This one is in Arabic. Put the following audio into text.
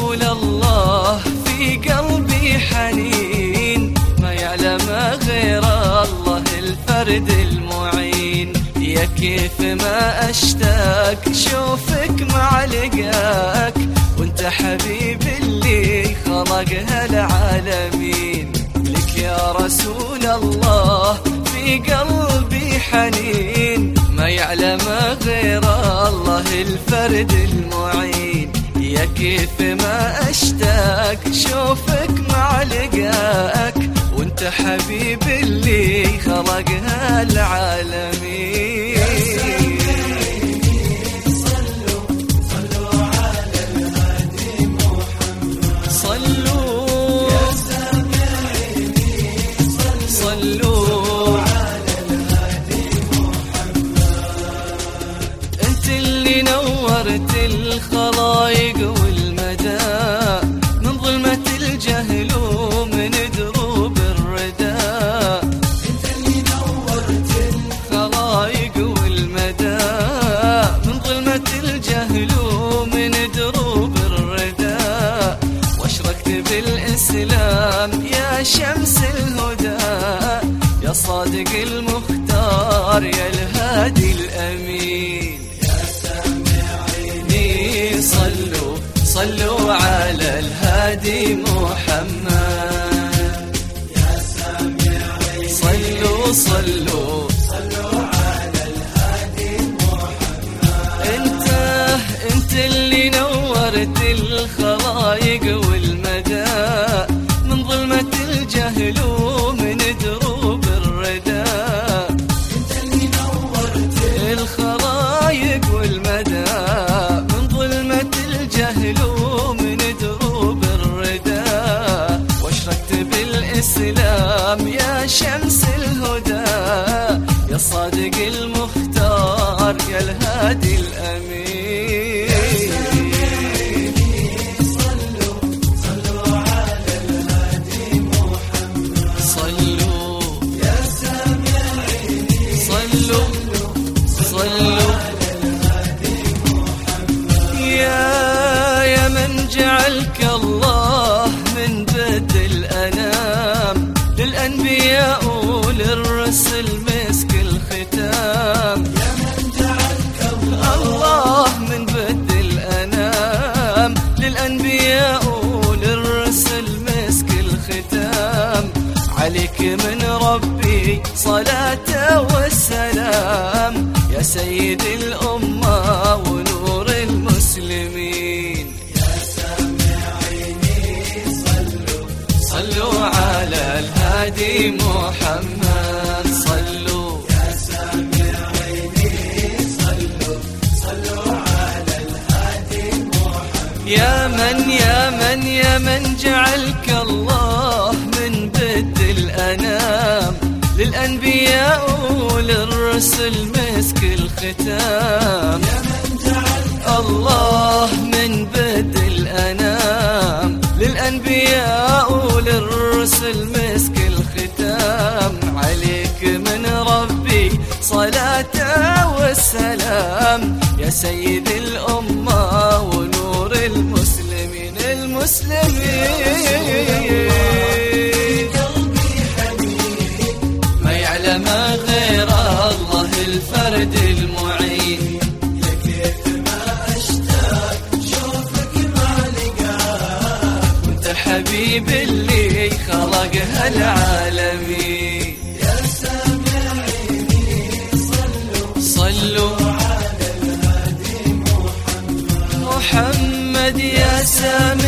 رسول الله في قلبي حنين، ما يعلم غير الله الفرد المعين. يا كيف ما أشتاق شوفك مع لقاك، وانت حبيب اللي خلق هالعالمين. لك يا رسول الله في قلبي حنين، ما يعلم غير الله الفرد المعين. يا كيف ما أشتاق شوفك مع لقاك، وانت حبيب اللي خلق هالعالمين. نورت الخلايق والمدى من ظلمة الجهل ومن دروب الردى. انت اللي نورت الخلايق والمدى من ظلمة الجهل ومن دروب الردى، واشرقت بالإسلام يا شمس الهدى، يا صادق المختار يا الهادي الأمين. صلوا على الهادي محمد، يا سامعين صلوا على الهادي محمد. انت اللي نورت الخلايق والمدى من ظلمة الجهل ومن دروب الردى. انت اللي نورت الخلايق والمدى من ظلمة الجهل ومن دروب الردى، واشرقت بالإسلام يا شمس الهدى، يا صادق المختار يا الهادي الأمين. صلوا على الهادي محمد، صلوا يا سامعين، صلوا جعلك الله من بدء الأنام، للأنبياء وللرسل مسك الختام. يا من جعلك الله من بدء الأنام، للأنبياء وللرسل مسك الختام. عليك من ربي صلاة والسلام، يا سيد الأمة ونور المسلمين. صلوا على الهادي محمد، صلوا يا سامعين، صلوا على الهادي محمد. يا من جعلك الله من بدء الأنام، للأنبياء وللرسل مسك الختام. يا من جعلك الله من بدء الأنام، للأنبياء وللرسل مسك الختام. عليك من ربي صلاة والسلام، يا سيد الأمة ونور المسلمين. قلبي حنين، ما يعلم غير الله الفرد المعين. يا كيف ما أشتاق شوفك مع لقاك، وانت حبيب اللي خلق هالعالمين. يا سامعين صلوا على الهادي محمد، يا سامعين